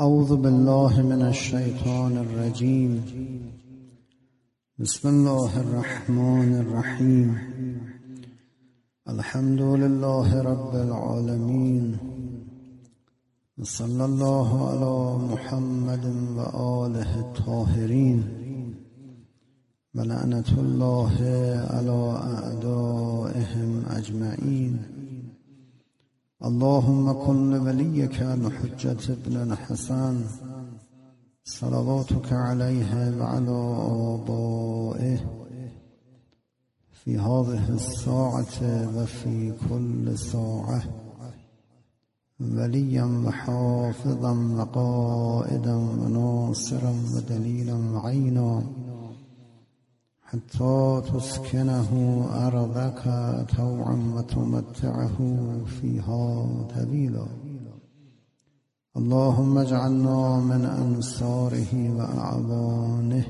أعوذ بالله من الشيطان الرجيم. بسم الله الرحمن الرحيم. الحمد لله رب العالمين، صلى الله على محمد وآله الطاهرين، ولعنة الله على أعدائهم أجمعين. اللهم كن لوليك الحجة ابن الحسن صلواتك عليه وعلى آبائه في هذه الساعة وفي كل ساعة وليا وحافظا وقائدا وناصرا ودليلا وعينا، حتى تسكنه أرضك طوعا وتمتعه فيها طويلا. اللهم اجعلنا من أنصاره وأعوانه.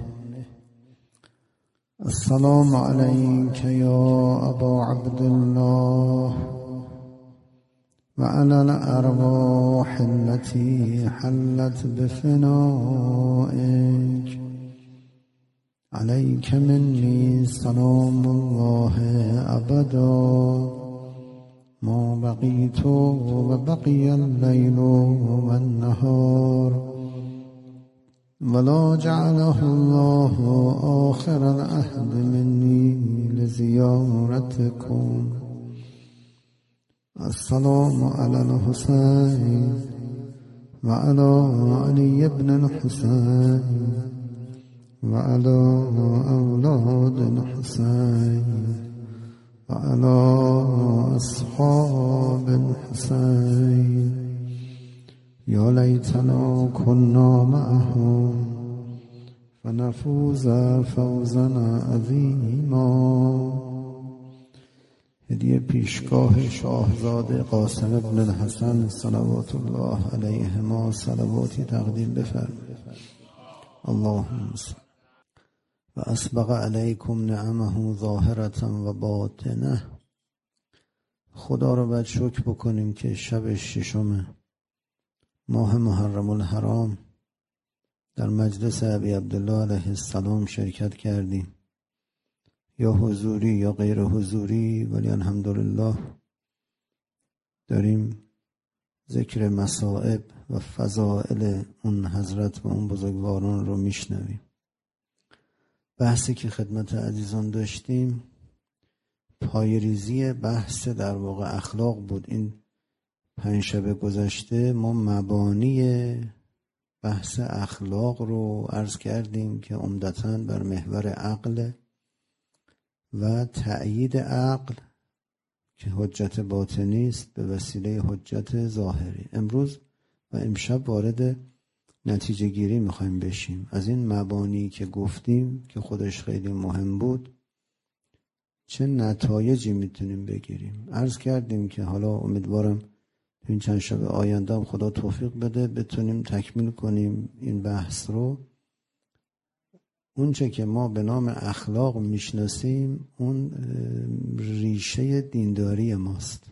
السلام عليك يا أبا عبد الله وعلى الأرواح التي حلت بفنائك. عليك مني سلام الله أبدا ما بقيت وبقي الليل والنهار، ولا جعله الله آخر العهد مني لزيارتكم. السلام على الحسين وعلى علي بن الحسين وعلى أولاد الحسين وعلى أصحاب الحسين. يا ليتنا كنا معهم فنفوز فوزا عظیما. هدیه پیشگاه شاهزاده قاسم ابن الحسن صلوات الله علیهما صلواتی تقدیم بفرمایید. اللهم صل و اسبغ علیکم نعمه ظاهرة و باطنه. خدا رو باید شکر بکنیم که شب ششم ماه محرم الحرام در مجلس ابی عبدالله علیه السلام شرکت کردیم، یا حضوری یا غیر حضوری، ولی الحمدلله داریم ذکر مصائب و فضائل اون حضرت و اون بزرگواران رو میشنویم. بحثی که خدمت عزیزان داشتیم پایه‌ریزی بحث در واقع اخلاق بود. این 5 شب گذشته ما مبانی بحث اخلاق رو عرض کردیم که عمدتاً بر محور عقل و تأیید عقل که حجت باطنی است به وسیله حجت ظاهری. امروز و امشب وارد نتیجه گیری میخوایم بشیم از این مبانی که گفتیم که خودش خیلی مهم بود. چه نتایجی میتونیم بگیریم؟ عرض کردیم که حالا امیدوارم تو این چند شب آینده هم خدا توفیق بده بتونیم تکمیل کنیم این بحث رو. اونچه که ما به نام اخلاق میشناسیم اون ریشه دینداری ماست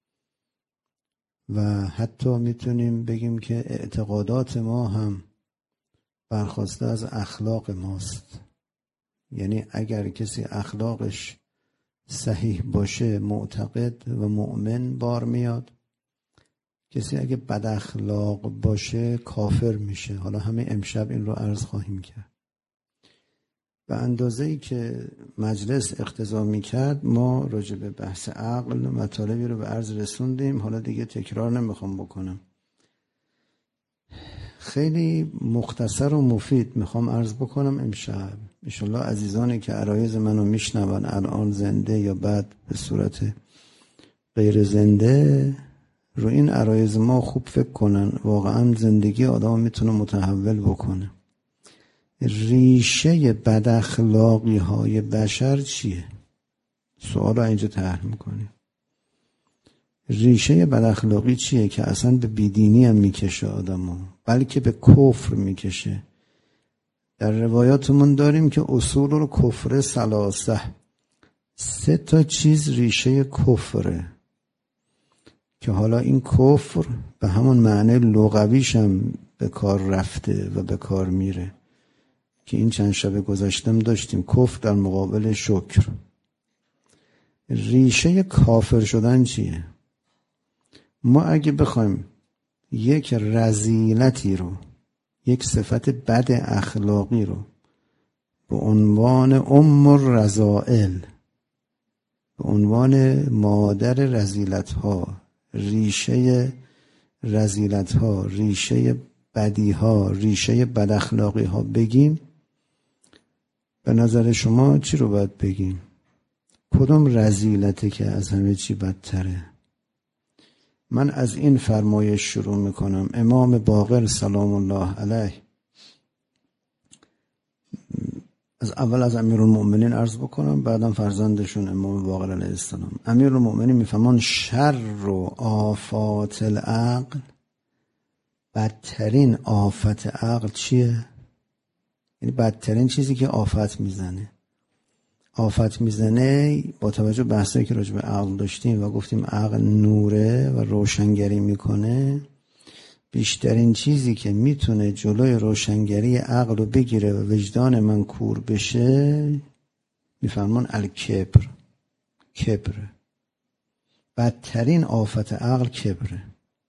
و حتی میتونیم بگیم که اعتقادات ما هم برخواسته از اخلاق ماست. یعنی اگر کسی اخلاقش صحیح باشه معتقد و مؤمن بار میاد، کسی اگه بد اخلاق باشه کافر میشه. حالا همه امشب این رو عرض خواهیم کرد. به اندازه‌ای که مجلس اقتضا می‌کرد ما راجع به بحث عقل مطالبی رو به عرض رسوندیم. حالا دیگه تکرار نمیخوام بکنم، خیلی مختصر و مفید میخوام عرض بکنم امشب. انشالله عزیزانی که عرایض منو میشنون الان زنده یا بعد به صورت غیر زنده رو این عرایض ما خوب فکر کنن. واقعا زندگی آدم میتونه متحول بکنه. ریشه بد اخلاقی های بشر چیه؟ سوال رو اینجا طرح میکنیم. ریشه بد اخلاقی چیه که اصلا به بیدینی هم میکشه آدمو، بلکه به کفر میکشه. در روایاتمون داریم که اصول رو کفر ثلاثه، 3 تا چیز ریشه کفره. که حالا این کفر به همون معنی لغویش هم به کار رفته و به کار میره که این چند شب گذشتم داشتیم. کفر در مقابل شکر. ریشه کافر شدن چیه؟ ما اگه بخوایم یک رذیلتی رو، یک صفت بد اخلاقی رو به عنوان الرذائل، به عنوان مادر رذیلت‌ها، ریشه رذیلت‌ها، ریشه بدی‌ها، ریشه بد اخلاقی‌ها بگیم، به نظر شما چی رو باید بگیم؟ کدوم رذیلته که از همه چی بدتره؟ من از این فرمایش شروع میکنم. امام باقر سلام الله علیه، از امیرالمؤمنین عرض بکنم، بعدم فرزندشون امام باقر علیه السلام. امیرالمؤمنین میفهمان شر و آفات العقل، بدترین آفت عقل چیه؟ یعنی بدترین چیزی که آفت میزنه با توجه به بحثایی که راجع به عقل داشتیم و گفتیم عقل نوره و روشنگری میکنه، بیشترین چیزی که میتونه جلوی روشنگری عقل رو بگیره و وجدان من کور بشه، میفرمان الکبر، کبره. بدترین آفت عقل کبره.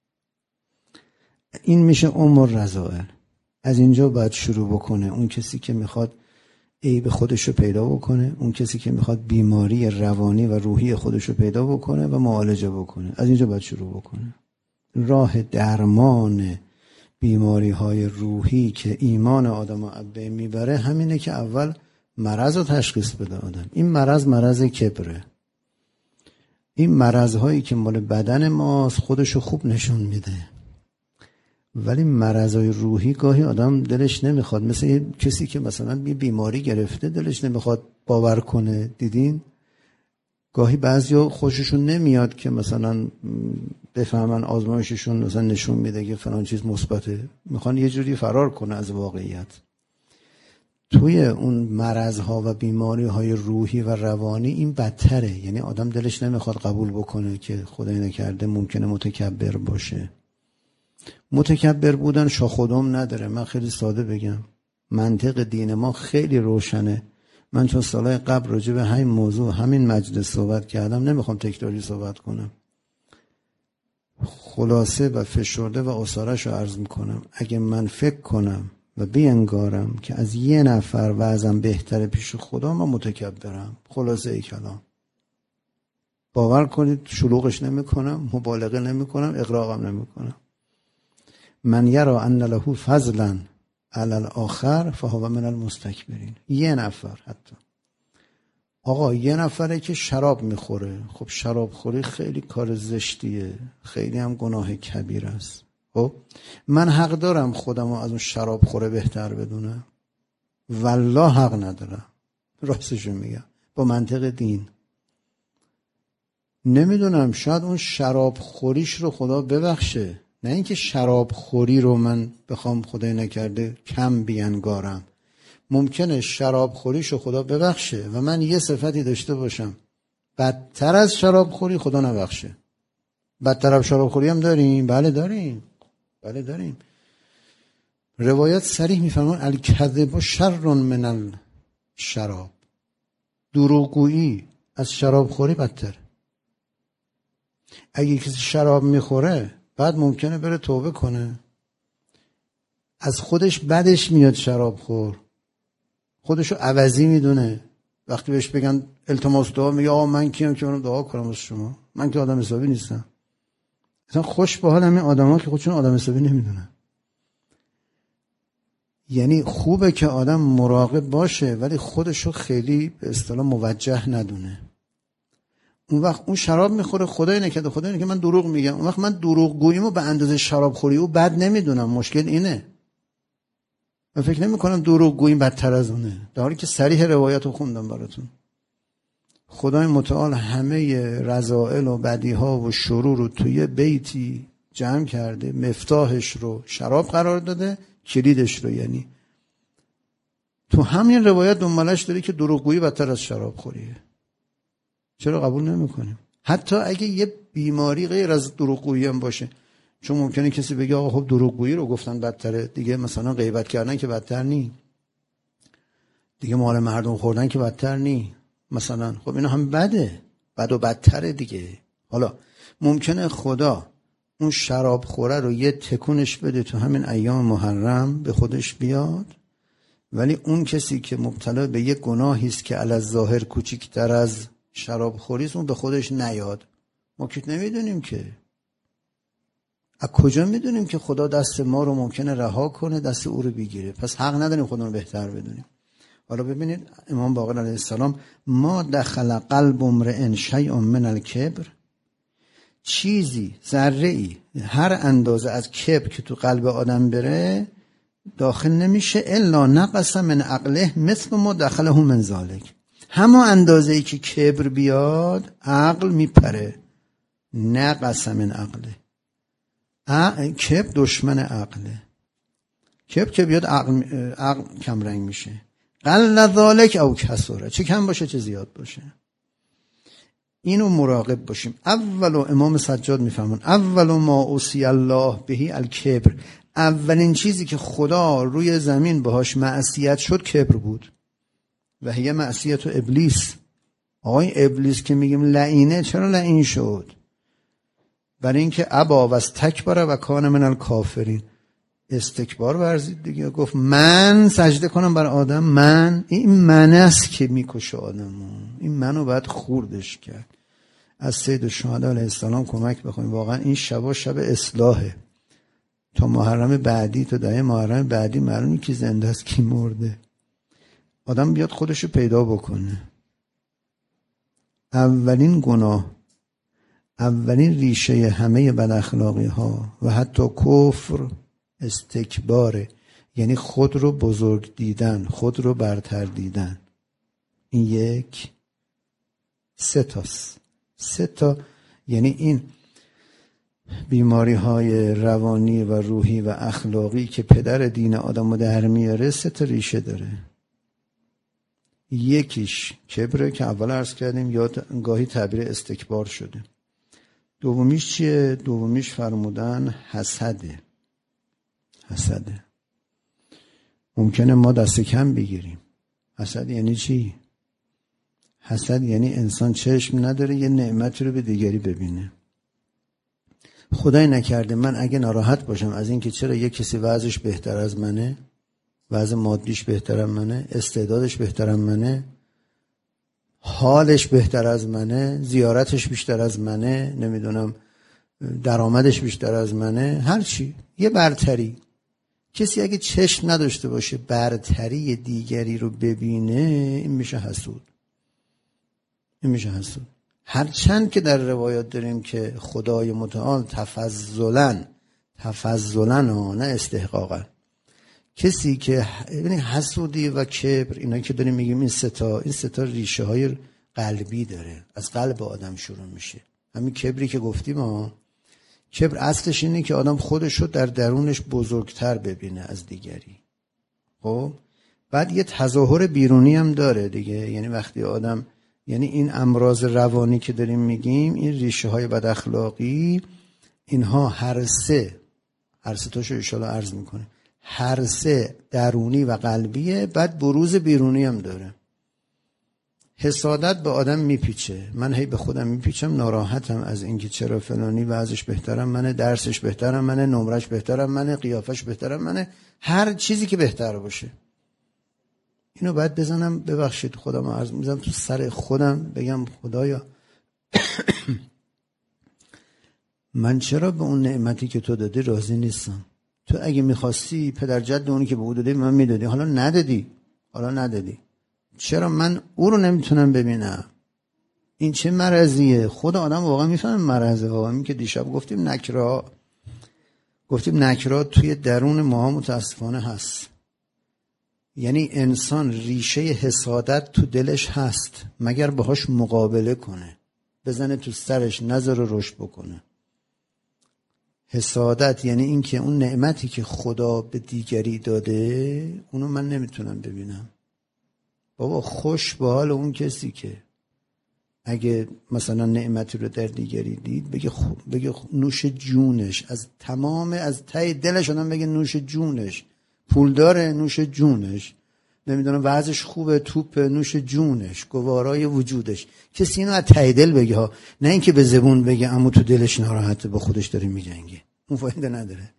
این میشه الرذائل. از اینجا باید شروع بکنه اون کسی که میخواد عیب خودش رو پیدا بکنه، اون کسی که میخواد بیماری روانی و روحی خودش رو پیدا بکنه و معالجه بکنه. از اینجا باید شروع بکنه. راه درمان بیماری های روحی که ایمان آدم رو از بین میبره همینه که اول مرض رو تشخیص بده آدم. این مرض کبره. این مرض-هایی که مال بدن ماست خودش رو خوب نشون میده، ولی مرضای روحی گاهی آدم دلش نمیخواد. مثل کسی که مثلا بیماری گرفته دلش نمیخواد باور کنه. دیدین؟ گاهی بعضیا خوششون نمیاد که مثلا بفهمن آزمایششون مثلا نشون میده که فلان چیز مثبته، میخوان یه جوری فرار کنه از واقعیت. توی اون مرضها و بیماریهای روحی و روانی این بدتره. یعنی آدم دلش نمیخواد قبول بکنه که خدای نکرده ممکنه متکبر باشه. متکبر بودن شاخ و دم نداره. من خیلی ساده بگم، منطق دین ما خیلی روشنه. من چون سالهای قبل راجع به همین موضوع همین مجلس صحبت کردم، نمیخوام تکراری صحبت کنم. خلاصه و فشرده و اصارش رو عرض میکنم. اگه من فکر کنم و بینگارم که از یه نفر وضعم بهتره پیش خدا، من متکبرم. خلاصه ای کلام. باور کنید شلوغش نمیکنم، مبالغه نمیکنم، اغراقم نمیکنم. من یرا ان له فضلا علی الاخر فهو من المستکبرین. یه نفر حتی. آقا یه نفره که شراب میخوره. خب شراب خوری خیلی کار زشتیه، خیلی هم گناه کبیر است. خب من حق دارم خودمو از اون شراب خوره بهتر بدونم؟ والله حق ندارم. راستشو میگم با منطق دین. نمیدونم، شاید اون شراب خوریش رو خدا ببخشه، نه اینکه شراب خوری رو من بخوام خدای نکرده کم بینگارم. ممکنه شراب خوریش رو خدا ببخشه و من یه صفتی داشته باشم بدتر از شراب خوری، خدا نبخشه. بدتر از شراب خوری هم داریم؟ بله داریم. روایت صریح میفرمان الکذب شر من الشراب. دروغگویی از شراب خوری بدتر. اگه کسی شراب میخوره بعد ممکنه بره توبه کنه، از خودش بدش میاد شراب خور، خودشو عوضی میدونه. وقتی بهش بگن التماس دعا میگه آقا من کیم که منو دعا کنم واسه شما؟ من که آدم حسابی نیستم. مثلا خوش به حال همین آدما که خودشون آدم حسابی نمیدونن. یعنی خوبه که آدم مراقب باشه ولی خودشو خیلی به اصطلاح موجه ندونه. اون وقت اون شراب میخوره، خدای نکرده من دروغ میگم، اون وقت من دروغ گوییمو به اندازه شراب خوری او بد نمیدونم. مشکل اینه. من فکر نمی کنم دروغ گوییم بدتر از اونه، در حالی که صریح روایت رو خوندم براتون. خدای متعال همه رذائل و بدیها و شرور رو توی بیتی جمع کرده، مفتاحش رو شراب قرار داده، کلیدش رو یعنی تو همین روایت دنبالش داره که دروغگویی بدتر از شراب خوریه. چرا قبول نمی کنیم؟ حتی اگه یه بیماری غیر از دروغگویی هم باشه، چون ممکنه کسی بگه آقا خب دروغگویی رو گفتن بدتره دیگه، مثلا غیبت کردن که بدتر نی، دیگه مال مردم خوردن که بدتر نی، مثلا خب اینا هم بده، بد و بدتره دیگه. حالا ممکنه خدا اون شراب خوره رو یه تکونش بده تو همین ایام محرم به خودش بیاد، ولی اون کسی که مبتلا به یه گناهی است که علی الظاهر کوچیک‌تر از شراب خوری است اون به خودش نیاد. ما که نمیدونیم که، از کجا میدونیم که خدا دست ما رو ممکنه رها کنه دست او رو بگیره؟ پس حق نداریم خدا رو بهتر بدونیم. حالا ببینید امام باقر علیه السلام ما دخل قلب امرئ شیء من الکبر، چیزی ذره ای هر اندازه از کبر که تو قلب آدم بره داخل نمیشه الا نقص من عقله مثل ما دخله من ذالک. همه اندازه ای که کبر بیاد عقل میپره. نقص من عقله، کبر دشمن عقله. کبر که بیاد عقل کم رنگ میشه. قل ذالک او کسره، چه کم باشه چه زیاد باشه. اینو مراقب باشیم. امام سجاد میفهمون اول ما اوصی الله بهی الکبر، اولین چیزی که خدا روی زمین باهاش معصیت شد کبر بود. و هی معصیت و ابلیس. آقای ابلیس که میگیم لعینه، چرا لعین شد؟ برای اینکه ابا و استکبر و کان من الکافرین، استکبار ورزید دیگه، گفت من سجده کنم بر آدم. من، این من است که میکشه آدمو، این منو باید خوردش کرد. از سید الشهدا علیه السلام کمک بخوایم، واقعا این شب اصلاحه. تا محرم بعدی، تا دهه محرم بعدی معلومه کی زنده است کی مرده. آدم بیاد خودشو پیدا بکنه. اولین گناه، اولین ریشه همه بد اخلاقی ها و حتی کفر استکباره، یعنی خود رو بزرگ دیدن، خود رو برتر دیدن. این یک سه تا یعنی این بیماری های روانی و روحی و اخلاقی که پدر دین آدم رو در میاره 3 تا ریشه داره. یکیش کبره که اول عرض کردیم، یا گاهی تعبیر استکبار شده. دومیش چیه؟ دومیش فرمودن حسده. ممکنه ما دست کم بگیریم. حسد یعنی چی؟ حسد یعنی انسان چشم نداره یه نعمت رو به دیگری ببینه. خدای نکرده من اگه ناراحت باشم از این که چرا یه کسی وضعش بهتر از منه، وضع مادیش بهتر از منه، استعدادش بهتر از منه، حالش بهتر از منه، زیارتش بیشتر از منه، نمیدونم درآمدش بیشتر از منه، هر چی، یه برتری. کسی اگه چشم نداشته باشه برتری دیگری رو ببینه، این میشه حسود. هرچند که در روایات داریم که خدای متعال تفضلا نه استحقاقا، کسی که یعنی حسودی و کبر، اینا که داریم میگیم این سه تا ریشه های قلبی داره، از قلب آدم شروع میشه. همین کبری که گفتیم کبر اصلش اینه که آدم خودشو در درونش بزرگتر ببینه از دیگری. خب بعد یه تظاهر بیرونی هم داره دیگه، یعنی وقتی آدم، یعنی این امراض روانی که داریم میگیم، این ریشه های بد اخلاقی، اینها هر سه تاشو ان شاءالله عرض میکنه، هر سه درونی و قلبیه، بعد بروز بیرونی هم داره. حسادت به آدم میپیچه، من هی به خودم میپیچم، ناراحتم از اینکه چرا فلانی وضعش بهترم منه، درسش بهترم منه، نمرش بهترم منه، قیافش بهترم منه، هر چیزی که بهتر باشه. اینو باید بزنم، ببخشید خودم عرض میزنم تو سر خودم، بگم خدایا من چرا به اون نعمتی که تو دادی راضی نیستم؟ تو اگه میخواستی پدر جد اونی که به او دادی من میدادی، حالا ندادی. چرا من او رو نمیتونم ببینم؟ این چه مرضیه؟ خود آدم واقعا میفهمه مرضه. واقعا این که دیشب گفتیم نکرا توی درون ما متاسفانه هست. یعنی انسان ریشه حسادت تو دلش هست، مگر باهاش مقابله کنه، بزنه تو سرش نذاره رشد بکنه. حسادت یعنی این که اون نعمتی که خدا به دیگری داده اونو من نمیتونم ببینم. بابا خوش به حال اون کسی که اگه مثلا نعمتی رو در دیگری دید بگه نوش جونش، از ته دلش آدم بگه نوش جونش، پول داره نوش جونش، نمیدونم وضعش خوبه توپ نوش جونش، گوارای وجودش. کسی اینو از ته دل بگه ها، نه اینکه به زبون بگه اما تو دلش ناراحته با خودش داره میجنگه، اون فایده نداره.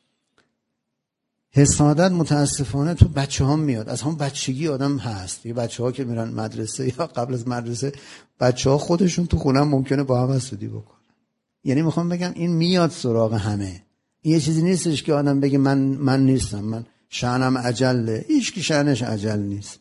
حسادت متاسفانه تو بچه‌ها میاد، از هم بچگی آدم هست. یه بچه‌ها که میرن مدرسه یا قبل از مدرسه، بچه‌ها خودشون تو خونه ممکنه با هم حسودی بکنن. یعنی میخوام بگم این میاد سراغ همه. این یه چیزی نیستش که آدم بگه من نیستم، من شأنم عجله. هیچ کی شأنش عجل نیست.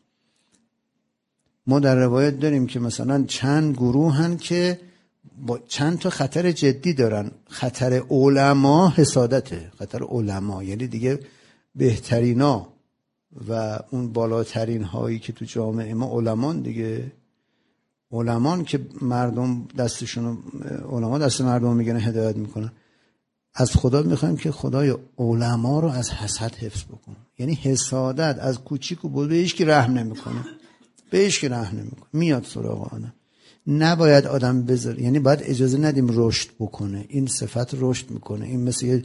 ما در روایت داریم که مثلا چند گروهن که با چند تا خطر جدی دارن. خطر علما حسادته. خطر علما یعنی دیگه بهترینا و اون بالاترین هایی که تو جامعه ما علمان دیگه، علمان که مردم دستشون، علما دست مردم میگن هدایت میکنن. از خدا میخوایم که خدای علما رو از حسد حفظ بکن. یعنی حسادت از کوچیک و بزرگ به هیچ کی رحم نمیکنه، به هیچ کی رحم نمیکنه، میاد سراغ آدم. نباید آدم بذاره، یعنی باید اجازه ندیم رشد بکنه. این صفت رشد میکنه. این مثل یه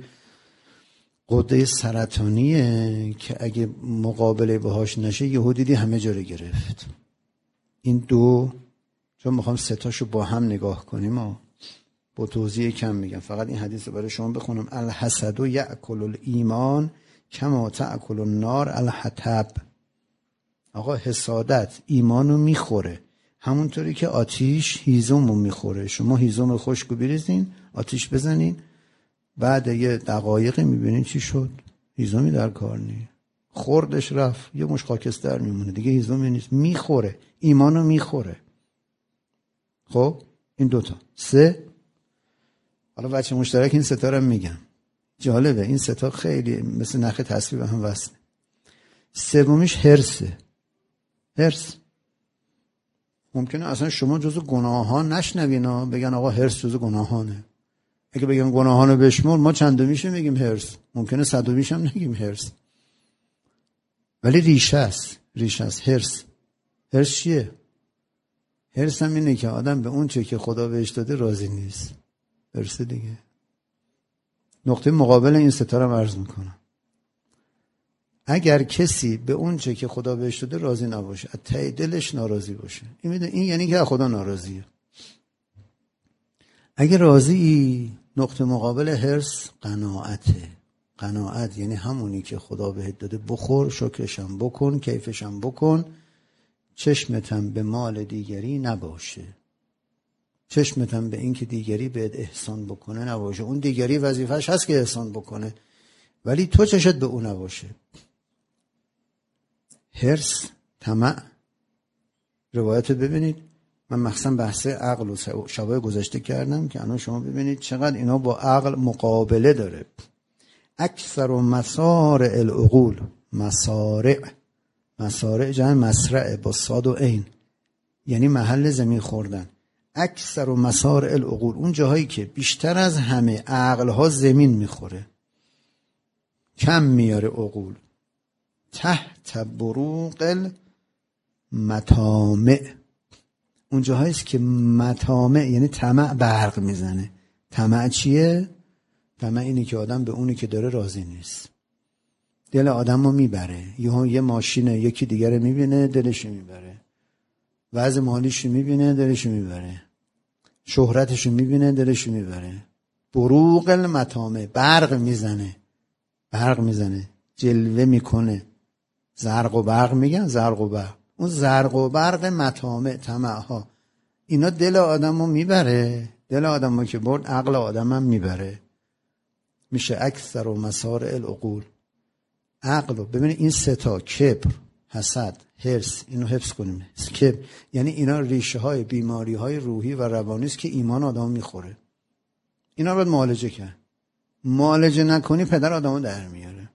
غده سرطانیه که اگه مقابله باهاش نشه یهو دیدی همه جا رو گرفت. این دو، چون میخوام ستاشو با هم نگاه کنیم و با توضیح کم میگم، فقط این حدیث رو برای شما بخونم. الحسد یأکل الایمان کما تأکل النار الحطب. آقا حسادت ایمانو میخوره همونطوری که آتیش هیزمو میخوره. شما هیزم خشکو بریزین آتیش بزنین، بعد یه دقایقی میبینین چی شد؟ هیزمی در کار نیست، خوردش رفت، یه مش خاکستر میمونه دیگه، هیزمی نیست. میخوره، ایمانو میخوره. خب این دوتا. سه، حالا بچه مشترک این ستا رو میگم، جالبه این ستا خیلی مثل نخ تسبیح به هم وصله. سومیش حرصه. حرص ممکنه اصلا شما جزو گناهان نشنوینا، بگن آقا حرص جزو گناهانه. اگه بگم گناهانو بشمر، ما چندمیشه میگیم حرص، ممکنه صدومیش هم نگیم حرص، ولی ریشه است. حرص. حرص چیه؟ حرص هم اینه که آدم به اون چه که خدا بهش داده راضی نیست. حرص دیگه. نقطه مقابل این ستاره رو عرض میکنم. اگر کسی به اون چه که خدا بهش داده راضی نباشه، از ته دلش ناراضی باشه، این یعنی که خدا ناراضیه. اگه راضی، نقطه مقابل حرص قناعته. قناعت یعنی همونی که خدا بهت داده بخور، شکرشم بکن، کیفشم بکن، چشمتم به مال دیگری نباشه، چشمتم به این که دیگری بهت احسان بکنه نباشه. اون دیگری وظیفش هست که احسان بکنه، ولی تو چشت به اون نباشه. حرص، طمع. روایت ببینید، من مخصوصا بحث عقل و شبای گذشته کردم که الان شما ببینید چقدر اینا با عقل مقابله داره. اکثر و مسارع العقول، مسارع جمع مسرع با صاد و عین، یعنی محل زمین خوردن. اکثر و مسارع العقول، اون جاهایی که بیشتر از همه عقلها زمین میخوره، کم میاره عقول. تحت بروق المطامع، اون جاهاییست که مطامع یعنی طمع برق میزنه. طمع چیه؟ طمع اینه که آدم به اونی که داره راضی نیست. دل آدم رو میبره. یه ماشینه یکی دیگر میبینه دلش میبره، وضع مالیش میبینه دلش میبره، شهرتش میبینه دلش میبره. بروق المطامع، برق میزنه، جلوه میکنه. زرق و برق میگن، زرق و برق. اون زرق و برق مطامع، طمع ها، اینا دل آدم رو میبره. دل آدم رو که برد عقل آدم هم میبره. میشه اکثر و مسارع العقول. عقل رو ببینید، این ستا، کبر، حسد، حرص، اینو حفظ کنیم. کبر یعنی اینا ریشه های بیماری های روحی و روانی است که ایمان آدم میخوره. اینا رو باید معالجه کرد. معالجه نکنی پدر آدمو در میاره.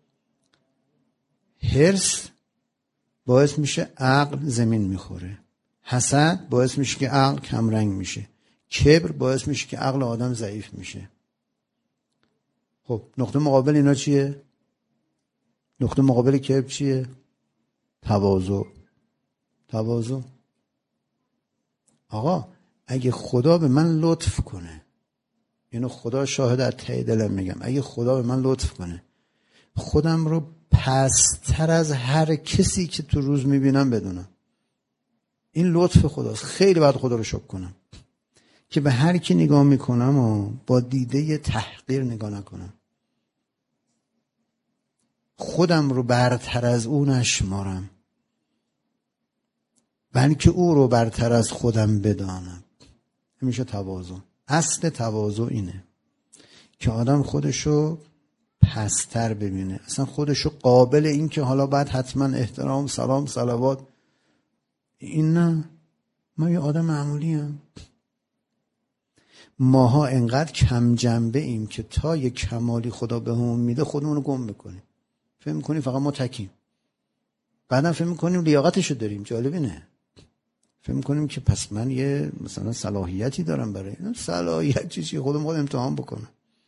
حرص باعث میشه عقل زمین میخوره. حسد باعث میشه که عقل کمرنگ میشه. کبر باعث میشه که عقل آدم ضعیف میشه. خب نقطه مقابل اینا چیه؟ نقطه مقابل کبر چیه؟ تواضع. آقا اگه خدا به من لطف کنه، اینو خدا شاهد از ته دلم میگم، اگه خدا به من لطف کنه خودم رو پست‌تر از هر کسی که تو روز میبینم بدونم، این لطف خداست. خیلی باید خدا رو شکر کنم که به هر کی نگاه میکنم و با دیده تحقیر نگاه نکنم، خودم رو برتر از او نشمارم، بلکه او رو برتر از خودم بدانم. میشه تواضع. اصل تواضع اینه که آدم خودشو پستر ببینه، اصلا خودشو قابل این که حالا باید حتما احترام، سلام، صلوات، این نه. من یه آدم معمولی ام. ماها انقدر کم جنبه ایم که تا یه کمالی خدا به همون میده خودمون رو گم میکنیم، فهم میکنیم فقط ما تکیم، بعدم فهم میکنیم لیاقتشو داریم. جالب اینه، فهم میکنیم که پس من یه مثلا صلاحیتی دارم برای این. صلاحیت چیزی خودم خود امتحان بکنم.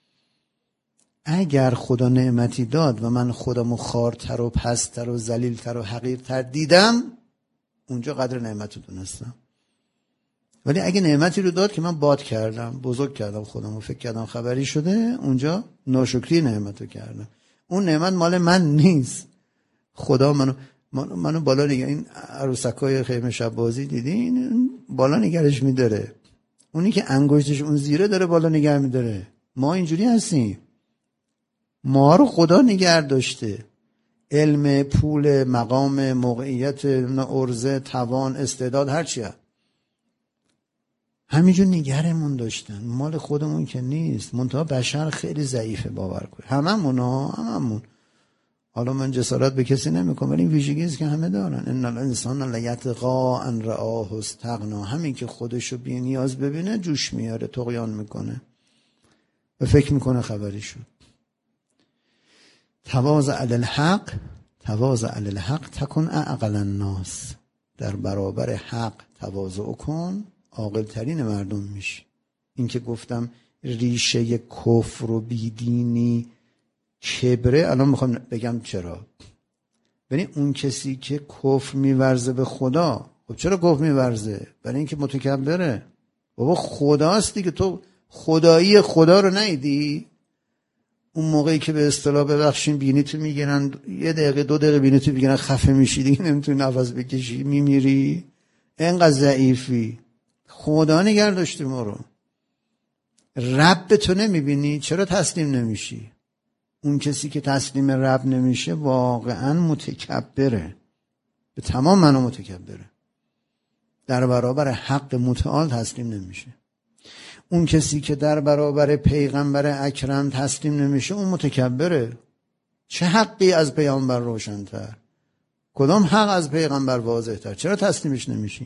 اگر خدا نعمتی داد و من خودمو خارتر و پستر و ذلیلتر و حقیرتر دیدم، اونجا قدر نعمت رو دونستم. ولی اگه نعمتی رو داد که من باد کردم، بزرگ کردم خودمو، فکر کردم خبری شده، اونجا ناشکری نعمت رو کردم. اون نعمت مال من نیست. خدا منو بالا نگه. این عروسکای خیمه شب بازی دیدین؟ بالا نگرش میداره. اونی که انگشتش اون زیره داره بالا نگه میداره. ما اینجوری هستیم. ما رو خدا نگه داشته. علم، پول، مقام، موقعیت، عرضه، توان، استعداد، هرچی هست همینجور نگرمون داشتن. مال خودمون که نیست. منتها بشر خیلی ضعیفه، باور کنید. هممون. حالا من جسارت به کسی نمیکنم، ولی این ویژگی است که همه دارن. ان الانسان لیطغی ان رآه استغنی. همین که خودشو بی نیاز ببینه جوش میاره، طغیان میکنه و فکر میکنه خبری شد. تواضع علی الحق تکن اعقل الناس. در برابر حق تواضع کن، عاقل ترین مردم میشی. این که گفتم ریشه کفر و بیدینی کبره، الان میخوام بگم چرا. ببین اون کسی که کفر میورزه به خدا، خب چرا کفر میورزه؟ برای اینکه متکبره. بابا خداست دیگه، تو خدایی خدا رو ندیدی؟ اون موقعی که به اصطلاح ببخشین بینیتو میگیرن، 1 دقیقه 2 دقیقه بینیتو میگیرن، خفه میشی دیگه، نمیتونی نفس بکشی، میمیری، اینقدر ضعیفی. خدا نگه داشته ما رو. رب تو نمیبینی؟ چرا تسلیم نمیشی؟ اون کسی که تسلیم رب نمیشه واقعا متکبره، به تمام معنا متکبره. در برابر حق متعال تسلیم نمیشه. اون کسی که در برابر پیغمبر اکرم تسلیم نمیشه اون متکبره. چه حقی از پیغمبر روشن‌تر؟ کدام حق از پیغمبر واضح‌تر؟ چرا تسلیمش نمیشی؟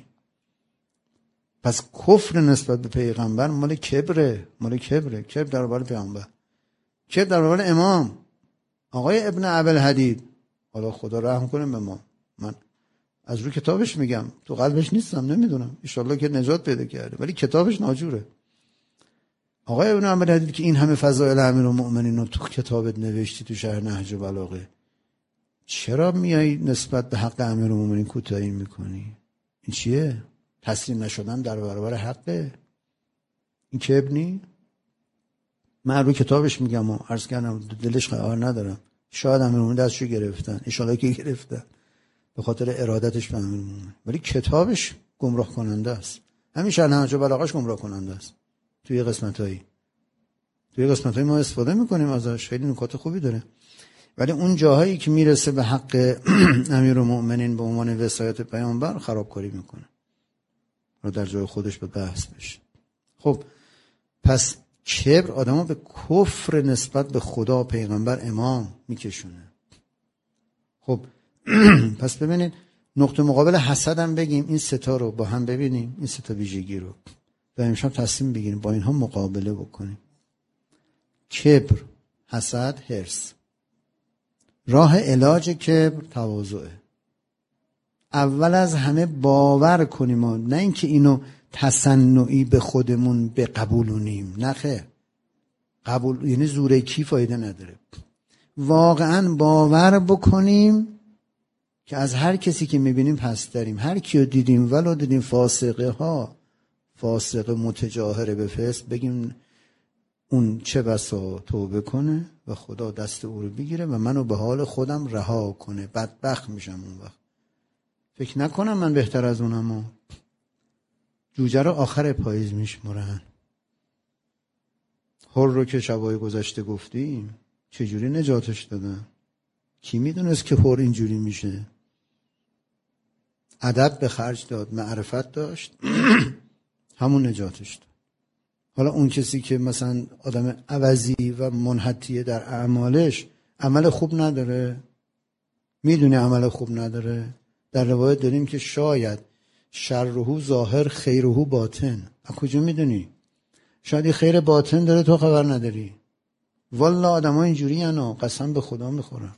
پس کفر نسبت به پیغمبر مال کبره. کبر در برابر پیغمبر، کبر در برابر امام آقای ابن ابوالحدید. حالا خدا رحم کنه به ما، من از رو کتابش میگم، تو قلبش نیستم، نمیدونم، ان شاءالله که نجات پیدا کرده، ولی کتابش ناجوره. آقای ابن ابوالحدید که این همه فضائل امیرالمؤمنین رو تو کتابت نوشتی، تو شرح نهج بلاغه، چرا میای نسبت به حق امیرالمؤمنین کوتاهی میکنی؟ این چیه؟ تسلیم نشدن در برابر حقه؟ این که ابنی؟ من رو کتابش میگم و عرض کردم دلش قرار ندارم. شاید امیرالمؤمنین دستشو گرفتن، ان شاءالله که گرفتن به خاطر ارادتش به امیرالمؤمنین، ولی کتابش گمراه کننده است. همین شرح نهج بلاغه‌اش گمراه کننده است. توی قسمتایی ما استفاده میکنیم ازش، خیلی نکات خوبی داره، ولی اون جاهایی که میرسه به حق امیرالمؤمنین به عنوان وصایت پیامبر خرابکاری میکنه، رو در جای خودش به بحث بشه. خب پس کبر آدمو به کفر نسبت به خدا، پیغمبر، امام میکشونه. خب پس ببینید نقطه مقابل حسد هم بگیم، این 3 تا رو با هم ببینیم، این 3 تا ویژگی رو و امشب تصمیم بگیریم با اینها مقابله بکنیم. کبر، حسد، حرص. راه علاج کبر تواضعه. اول از همه باور کنیم، نه اینکه اینو تصنعی به خودمون بقبولونیم، نه خیر. قبول یعنی زوره کی فایده نداره. واقعا باور بکنیم که از هر کسی که میبینیم پس داریم. هر کیو دیدیم ولو دیدیم فاسقه ها، فاسق متجاهر به فسق بگیم اون چه بسا توبه کنه و خدا دست او رو بگیره و منو به حال خودم رها کنه، بدبخت میشم اون وقت. فکر نکنم من بهتر از اونم. جوجه رو آخر پاییز میشمرن. هر رو که شبای گذشته گفتیم چجوری نجاتش دادن؟ کی میدونست که هر اینجوری میشه؟ ادب به خرج داد، معرفت داشت، همون نجاتش داد. حالا اون کسی که مثلا آدم عوضی و منحطیه در اعمالش، عمل خوب نداره، میدونه عمل خوب نداره. در روایت داریم که شاید شرهو ظاهر خیرهو باطن. از کجا میدونی؟ شاید یه خیر باطن داره تو خبر نداری. والله آدم‌ها اینجوری انا، قسم به خدا میخورم.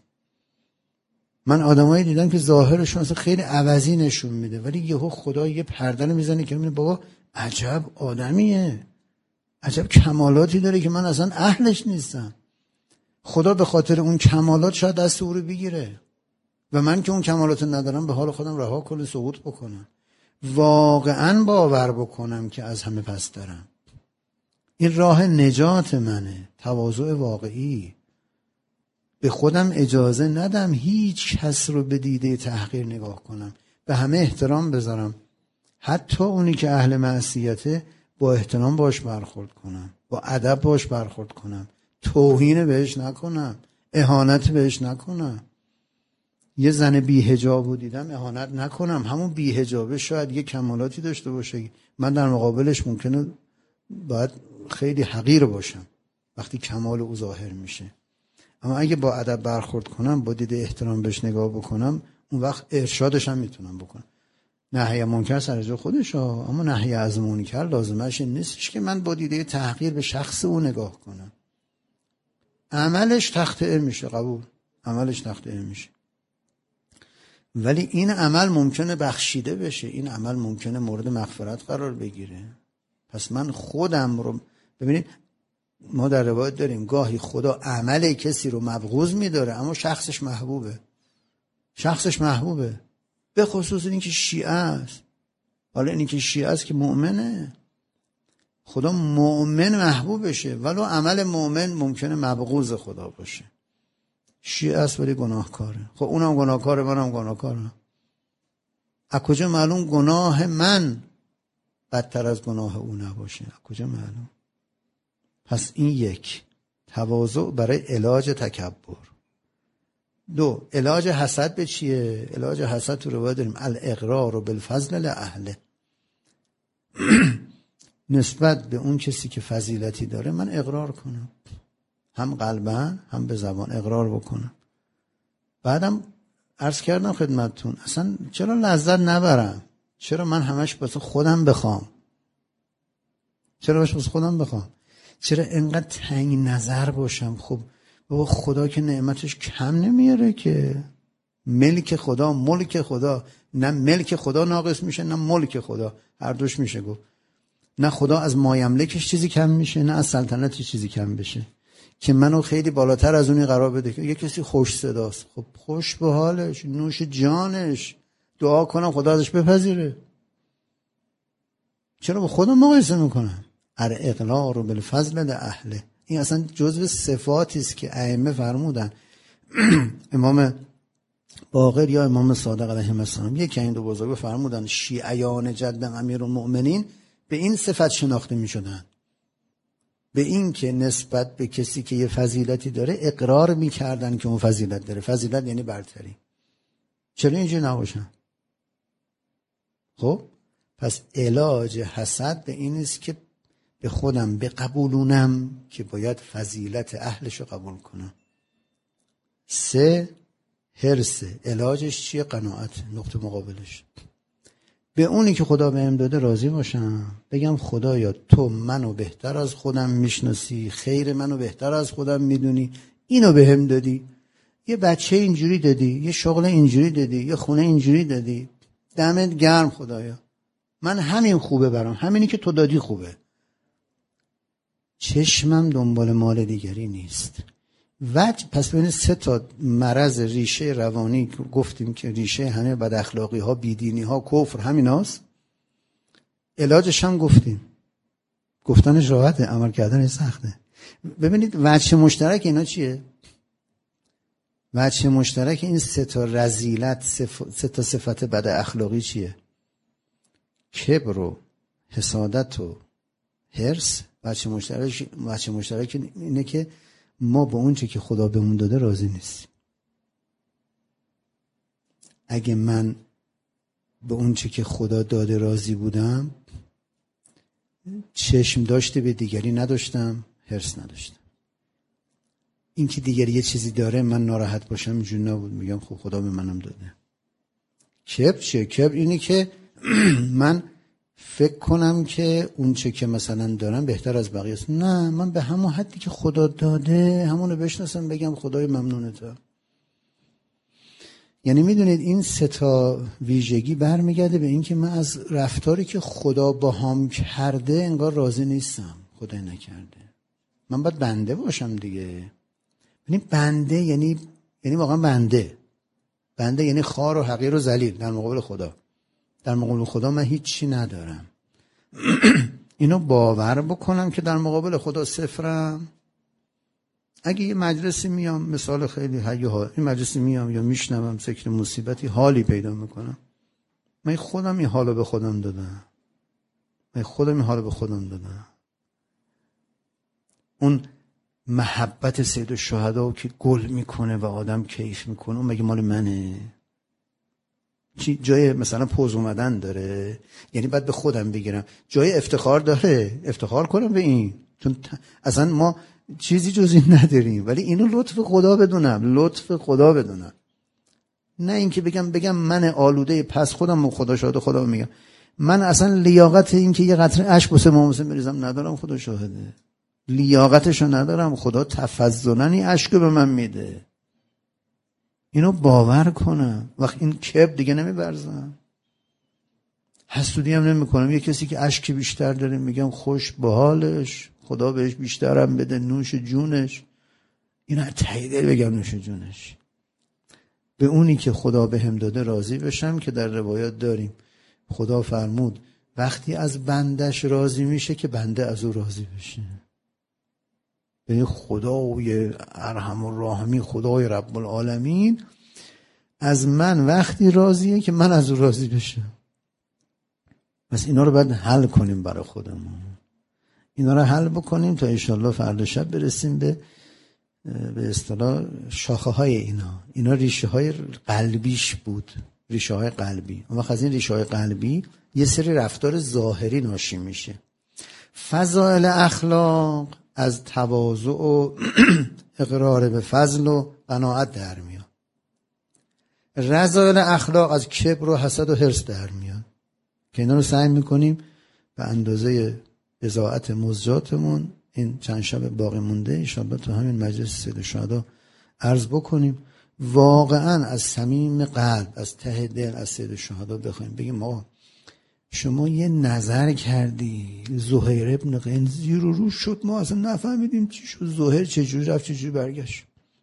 من آدمایی دیدم که ظاهرشون اصلا خیلی عوضی نشون میده، ولی یهو خدا یه پرده رو میزنه که میگه بابا عجب آدمیه، عجب کمالاتی داره که من اصلا اهلش نیستم. خدا به خاطر اون کمالات شاید دست او رو بگیره و من که اون کمالات ندارم به حال خودم رها کنه، سقوط بکنم. واقعا باور بکنم که از همه پس دارم. این راه نجات منه، تواضع واقعی. به خودم اجازه ندم هیچ کس رو به دیده تحقیر نگاه کنم، به همه احترام بذارم، حتی اونی که اهل معصیته با احترام باش برخورد کنم، با ادب باش برخورد کنم، توهین بهش نکنم، اهانت بهش نکنم. یه زن بی‌حجاب رو دیدم اهانت نکنم، همون بی‌حجابه شاید یه کمالاتی داشته باشه، من در مقابلش ممکنه باید خیلی حقیر باشم وقتی کمال او ظاهر میشه. اما اگه با ادب برخورد کنم، با دید احترام بهش نگاه بکنم، اون وقت ارشادش هم میتونم بکنم. نهی منکر سر جای خودشه، اما نهی از منکر لازمش این نیستش که من با دیده تحقیر به شخص او نگاه کنم. عملش تخطئه میشه، قبول، عملش تخطئه میشه، ولی این عمل ممکنه بخشیده بشه، این عمل ممکنه مورد مغفرت قرار بگیره. پس من خودم رو ببینید، ما در روایت داریم گاهی خدا عمل کسی رو مبغوض میداره اما شخصش محبوبه، شخصش محبوبه، به خصوص این که شیعه است. حالا این که شیعه است که مؤمنه، خدا مؤمن محبوبشه، ولو عمل مؤمن ممکنه مبغوض خدا باشه. شیعه است ولی گناهکاره. خب اونم گناهکاره، منم گناهکارم. از کجا معلوم گناه من بدتر از گناه او نباشه؟ از کجا معلوم؟ پس این یک، تواضع برای علاج تکبر. دو، علاج حسد به چیه؟ علاج حسد تو روایت داریم الاقرار بالفضل لاهله. نسبت به اون کسی که فضیلتی داره من اقرار کنم، هم قلباً هم به زبان اقرار بکنم. بعدم عرض کردم خدمتتون اصلا چرا لذت نبرم؟ چرا من همش واسه خودم بخوام؟ چرا همش واسه خودم بخوام؟ چرا اینقدر تنگ نظر باشم؟ خب بابا خدا که نعمتش کم نمیاره که. ملک خدا، ملک خدا، نه ملک خدا ناقص میشه نه ملک خدا، هر دوش میشه گفت. نه خدا از مایملکش چیزی کم میشه نه از سلطنتش چیزی کم بشه که منو خیلی بالاتر از اونی قرار بده که یه کسی خوش صداست، خب خوش به حالش، نوش جانش، دعا کنم خدا ازش بپذیره. چرا با خودم مقایسه میکنم؟ اقرار رو بالفضل لاهله. این اصلا جزو صفاتی است که ائمه فرمودن. امام باقر یا امام صادق علیه السلام، یکی این دو بزرگ فرمودن شیعیان جد امیرالمؤمنین به این صفت شناخته میشدن، به این که نسبت به کسی که یه فضیلتی داره اقرار میکردن که اون فضیلت داره. فضیلت یعنی برتری. چرا اینجوری نباشن؟ خب پس علاج حسد به این است که به خودم بقبولونم که باید فضیلت اهلش رو قبول کنم. سه، حرص. علاجش چیه؟ قناعت. نقطه مقابلش به اونی که خدا بهم داده راضی باشم، بگم خدایا تو منو بهتر از خودم میشناسی، خیر منو بهتر از خودم میدونی، اینو بهم دادی، یه بچه اینجوری دادی، یه شغل اینجوری دادی، یه خونه اینجوری دادی، دمت گرم خدایا، من همین خوبه برام، همینی که تو دادی خوبه. چشمم دنبال مال دیگری نیست. پس ببینید سه تا مرض ریشه روانی گفتیم که ریشه همه بد اخلاقی ها، بیدینی ها، کفر همیناست. علاجش هم گفتنش راحته، عمل کردن سخته. ببینید وجه مشترک اینا چیه؟ وجه مشترک این سه تا رذیلت، سه تا صفت بد اخلاقی چیه؟ کبر و حسادت و حرص. وجه مشترک اینه که ما با اون چه که خدا بهمون داده راضی نیستیم. اگه من به اون چه که خدا داده راضی بودم، چشم داشته به دیگری نداشتم، حرص نداشتم. این که دیگری یه چیزی داره من ناراحت باشم اینجوری نبود، میگم خب خدا به منم داده. کبر چیه؟ کبر اینه که من فکر کنم که اون چه که مثلا دارم بهتر از بقیه است. نه، من به همون حدی که خدا داده همونو بشناسم، بگم خدای ممنونتم. یعنی میدونید این سه تا ویژگی برمیگرده به این که من از رفتاری که خدا باهام کرده انگار راضی نیستم. خدا نکرده، من باید بنده باشم دیگه. یعنی بنده یعنی واقعا بنده یعنی خوار و حقیر و ذلیل در مقابل خدا. در مقابل خدا من هیچی ندارم. اینو باور بکنم که در مقابل خدا صفرم. اگه یه مجلسی میام، مثال خیلی این مجلسی میام یا میشنوم ذکر مصیبتی، حالی پیدا میکنم، من خودم این حالو به خودم دادم. اون محبت سید الشهدا که گل میکنه و آدم کیف میکنه، اون مگه مال منه؟ چی جای مثلا پوز اومدن داره؟ یعنی باید به خودم بگیرم. جای افتخار داره، افتخار کنم به این، چون اصلا ما چیزی جز این نداریم. ولی اینو لطف خدا بدونم، نه اینکه بگم من آلوده پس خودم خدا شاهده. خدا میگم من اصلا لیاقت این که یه قطره اشک واسه امام حسین بریزم ندارم، خدا شاهده. لیاقتشو ندارم، خدا تفضلاً این اشک به من میده. اینو باور کنم، وقت این کبر دیگه نمیبرزم. حسودی هم نمی کنم. یه کسی که اشک بیشتر داره میگم خوش به حالش، خدا بهش بیشترم بده، نوش جونش. اینو ته دل بگم نوش جونش. به اونی که خدا بهم داده راضی بشم، که در روایات داریم خدا فرمود وقتی از بندش راضی میشه که بنده از او راضی بشه. به خدای ارحم الراحمین، خدای رب العالمین از من وقتی راضیه که من از او راضی بشم. پس اینا رو باید حل کنیم برای خودمون. اینا رو حل بکنیم تا انشالله فردا شب برسیم به اصطلاح شاخه های اینا ریشه های قلبیش بود، ریشه های قلبی. اما از این ریشه های قلبی یه سری رفتار ظاهری ناشی میشه. فضائل اخلاق از تواضع و اقرار به فضل و قناعت در میاد. رذائل اخلاق از کبر و حسد و حرص در میاد، که اینا رو سعی میکنیم به اندازه بضاعت مزجاتمون این چند شب باقی مونده انشاءالله تو همین مجلس سید الشهدا عرض بکنیم. واقعا از صمیم قلب، از ته دل از سید الشهدا بخوایم، بگیم آقا شما یه نظر کردی زهیر ابن قین زیر و رو شد، ما اصلا نفهمیدیم چی شد، زهیر چجوری رفت چجوری برگشت.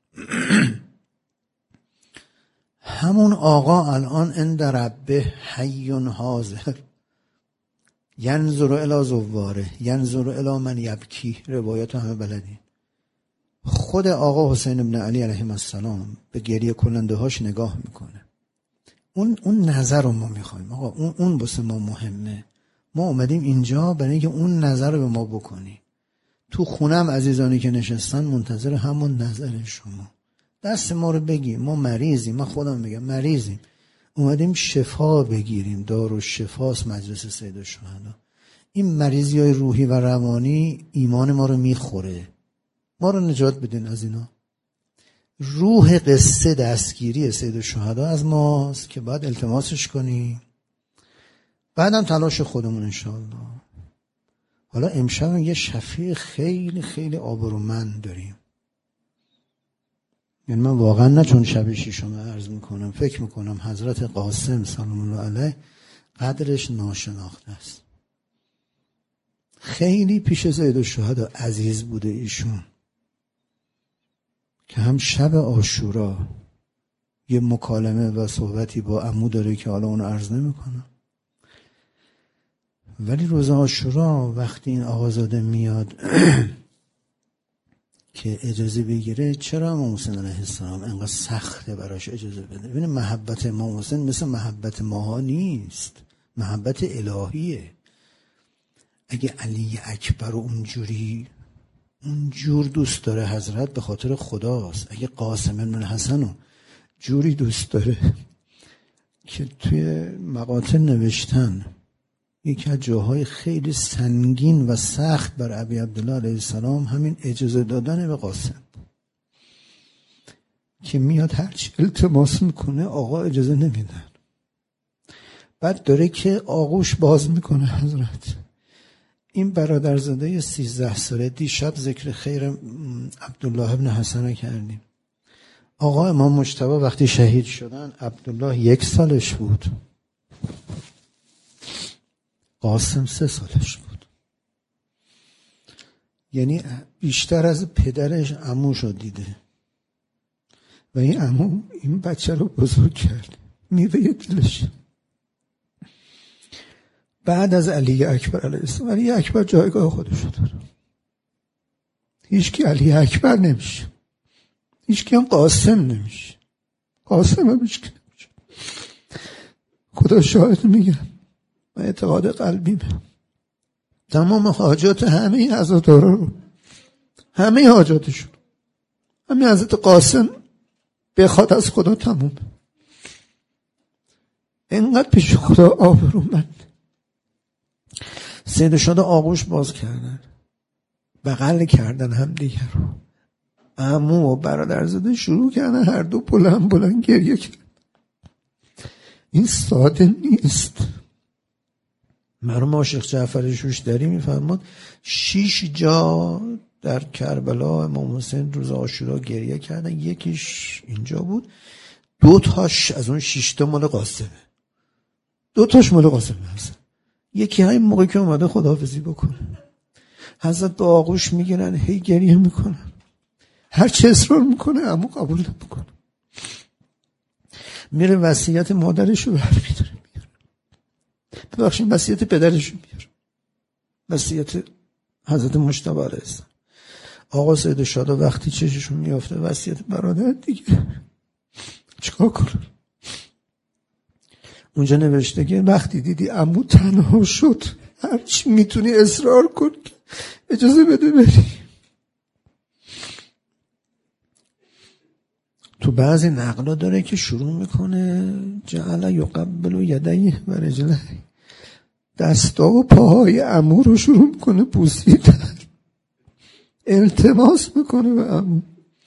همون آقا الان عند ربه حی حاضر ینظر الی زواره ینظر الی من یبکی. روایات همه بلدین. خود آقا حسین ابن علی علیه السلام به گریه کننده هاش نگاه میکنه. اون نظر رو ما میخوایم آقا، اون واسه ما مهمه. ما اومدیم اینجا برای اینکه اون نظر رو به ما بکنی. تو خونم عزیزانی که نشستن منتظر همون نظر شما. دست ما رو بگیر، ما مریضیم، من خودم میگم مریضیم، اومدیم شفا بگیریم. دارالشفاست مجلس سید الشهدا. این مریضی های روحی و روانی ایمان ما رو میخوره. ما رو نجات بدین از اینا. روح قصه دستگیری سید الشهدا از ماست که باید التماسش کنیم، بعدم تلاش خودمون انشاءالله. حالا امشب یه شفیع خیلی خیلی آبرومند داریم. یعنی من واقعا نه چون شب شیشم عرض میکنم، فکر میکنم حضرت قاسم سلام الله علیه قدرش ناشناخته است. خیلی پیش سید الشهدا عزیز بوده ایشون، که هم شب عاشورا یه مکالمه و صحبتی با عمو داره که حالا اونو عرض نمیکنم، ولی روز عاشورا وقتی این آقازاده میاد که اجازه بگیره، چرا امام حسین علیه السلام انقدر سخته براش اجازه بده؟ ببین محبت امام حسین مثل محبت ماها نیست، محبت الهیه. اگه علی اکبر و اونجور دوست داره حضرت، به خاطر خداست. اگه قاسم بن حسن رو جوری دوست داره که توی مقاطع نوشتن، یکی از جاهای خیلی سنگین و سخت بر ابی عبدالله علیه السلام همین اجازه دادن به قاسم، که میاد هرچی التماس میکنه آقا اجازه نمیدن. بعد داره که آغوش باز میکنه حضرت. این برادرزاده 13 ساله، دیشب ذکر خیر عبدالله ابن حسن کردیم. آقا امام مجتبی وقتی شهید شدن عبدالله 1 سالش بود، قاسم 3 سالش بود. یعنی بیشتر از پدرش عموشو دیده و این عمو این بچه رو بزرگ کرد، میوه دلش. بعد از علی اکبر علیه السلام، علی اکبر جایگاه خودشو داره، هیچ کی علی اکبر نمیشه، هیچ کی هم قاسم نمیشه، قاسم هم هیچ کی نمیشه. خدا شاهد میگم، من اعتقاد قلبیمه تمام حاجات همه عزادارا رو، همه حاجاتشون، همه حضرت قاسم بخواد از خدا تموم، اینقدر پیش خدا آبرومند. سید شده آغوش باز کردن، بغل کردن هم دیگر رو، عمو و برادرزاده شروع کردن هر دو بلند بلند گریه کردن. این ساده نیست. مرحوم عاشق جعفر شوشتری میفرماد 6 جا در کربلا امام حسین روز عاشورا گریه کردن، یکیش اینجا بود، 2 تاش از اون 6 تا مال قاسمه، 2 تاش مال قاسمه هست. یکی همین موقع که اومده خداحافظی بکنه، حضرت به آغوش میگیرن، هی گریه میکنن، هر چه اصرار میکنه اما قبول نمیکنه. میره وصیت مادرشو برمی‌داره، ببخشید وصیت پدرشو میاره، وصیت حضرت مجتبی علیه السلام. آقا سید شاده وقتی چششون میافته وصیت برادر دیگه، چیکار کنه؟ اونجا نوشته که وقتی دیدی عمو تنها شد، هرچی میتونی اصرار کن که اجازه بده بری. تو بعضی نقلا داره که شروع میکنه جعل یقبل یدیه و رجلیه، دستا و پاهای عمو رو شروع میکنه بوسیدن، التماس میکنه به عمو.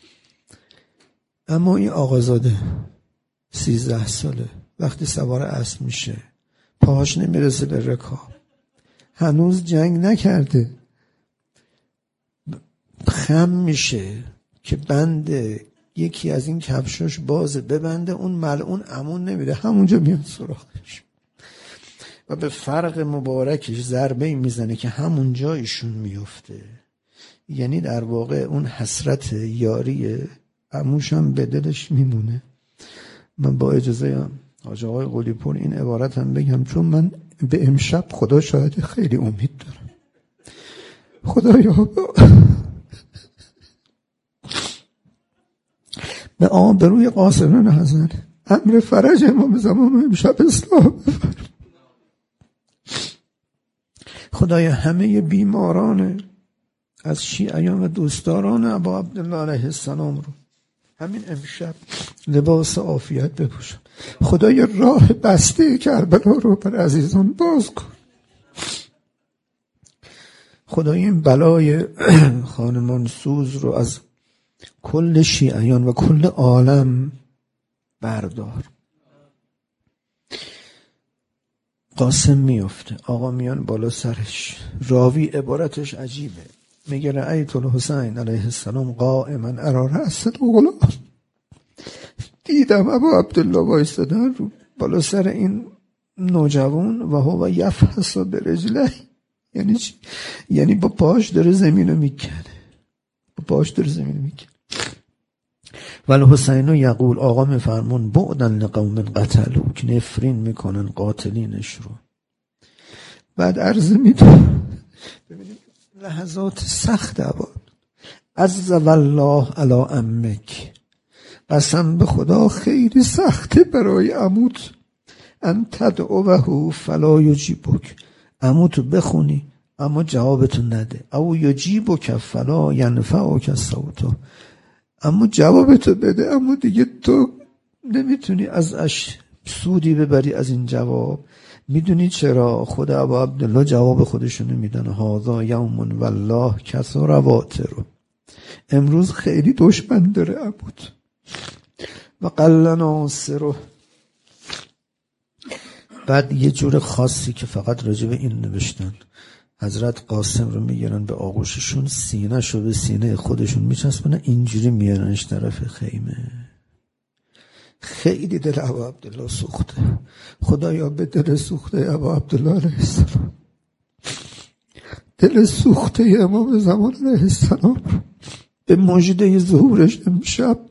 اما این آقازاده 13 ساله وقتی سوار اسب میشه، پاهاش نمیرسه به رکاب، هنوز جنگ نکرده، خم میشه که بنده یکی از این کفشاش بازه ببنده، اون ملعون عمون نمیده، همونجا میاد سراغش و به فرق مبارکش ضربه میزنه که همونجا ایشون میفته. یعنی در واقع اون حسرت یاری عموش هم به دلش میمونه. من با اجازه حاج آقای قلی پور این عبارت هم بگم، چون من به امشب خدا شاهد خیلی امید دارم. خدایا به روی قاسم بن حسن امر فرج امام زمان امشب اصلاح بفرما. خدایا همه بیماران از شیعیان و دوستداران ابا عبدالله علیه السلام رو همین امشب لباس عافیت بپوشن. خدایا راه بسته کربلا رو بر عزیزان باز کن. خدایا این بلای خانمان سوز رو از کل شیعیان و کل عالم بردار. قاسم میفته، آقا میان بالا سرش، راوی عبارتش عجیبه، میگه رأیت الحسین علیه السلام قائما ارا رأس الغلام، دیدم ابا عبدالله وایستادن رو بالا سر این نوجوان و هو یفحص برجله. یعنی چی؟ یعنی با پاش داره زمینو میکنه، با پاش داره زمینو میکنه. ولی حسین یقول، آقا میفرمون بعدن لقوم قتلو، که نفرین میکنن قاتلینش رو. بعد عرض میدونم ببینیم لحظات سخت عباد. عز والله علی امک، قسم به خدا خیلی سخته برای عموت ان تدعوه فلا یجیبک، عموتو بخونی اما جوابتو نده، او یجیبک فلا ینفعک صوته، اما جوابتو بده اما دیگه تو نمیتونی ازش سودی ببری از این جواب. میدونی چرا؟ خود ابا عبدالله جواب خودشونو میدن، هذا یوم والله کثر واتر، امروز خیلی دشمن داره عموت و قل ناصره. بعد یه جور خاصی که فقط راجع به این نوشتن، حضرت قاسم رو میگیرن به آغوششون، سینه شو به سینه خودشون میچسبونن، اینجوری میارنش طرف خیمه. خیلی دل ابا عبدالله سوخته. خدایا به دل سوخته ابا عبدالله علیه السلام، دل سوخته امام زمان علیه السلام به مژده ظهورش امشب